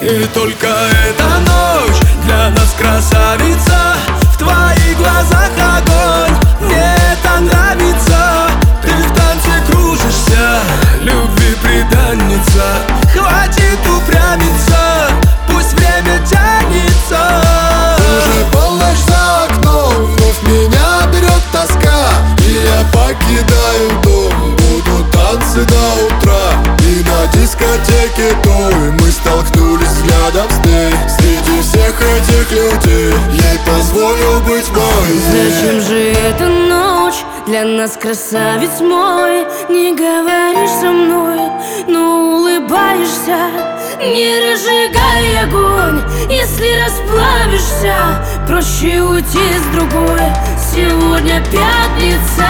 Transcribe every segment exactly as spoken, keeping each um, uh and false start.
И только эта ночь для нас, красавица. В твоих глазах огонь, мне это нравится. Ты в танце кружишься, любви преданница. Хватит упрямиться, пусть время тянется. Уже полночь за окном, вновь меня берет тоска. И я покидаю дом, буду танцы до утра. И на дискотеке той мы столкнулись взглядом с ней. Среди всех этих людей ей позволил быть моей. Зачем же эта ночь для нас, красавец мой? Не говоришь со мной, но улыбаешься. Не разжигай огонь, если расплавишься. Проще уйти с другой, сегодня пятница.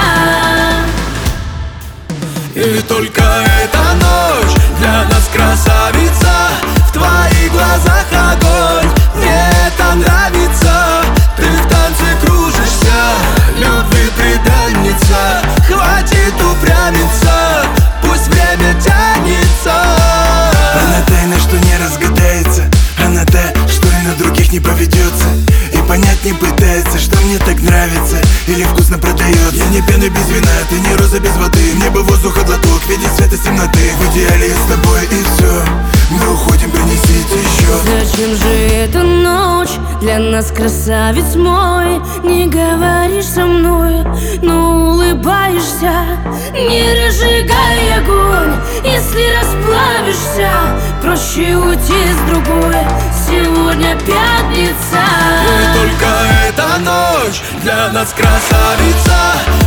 И только эта ночь для нас, красавица. В твоих глазах огонь, мне это нравится. Ты в танце кружишься, любви преданница. Хватит упрямиться, пусть время тянется. Она тайна, что не разгадается. Она та, что и на других не поведется. И понять не пытается, что мне так нравится или вкусно продается. Я не пена без вина, ты не роза без воды. Мне бы воздуха глоток, видеть свет из темноты. В идеале я с тобой и все. Мы уходим, принесите еще. Зачем же эта ночь для нас, красавец мой? Не говоришь со мной, но улыбаешься. Не разжигай огонь, если расплавишься. Проще уйти с другой, сегодня пятница. И только эта ночь для нас, красавица.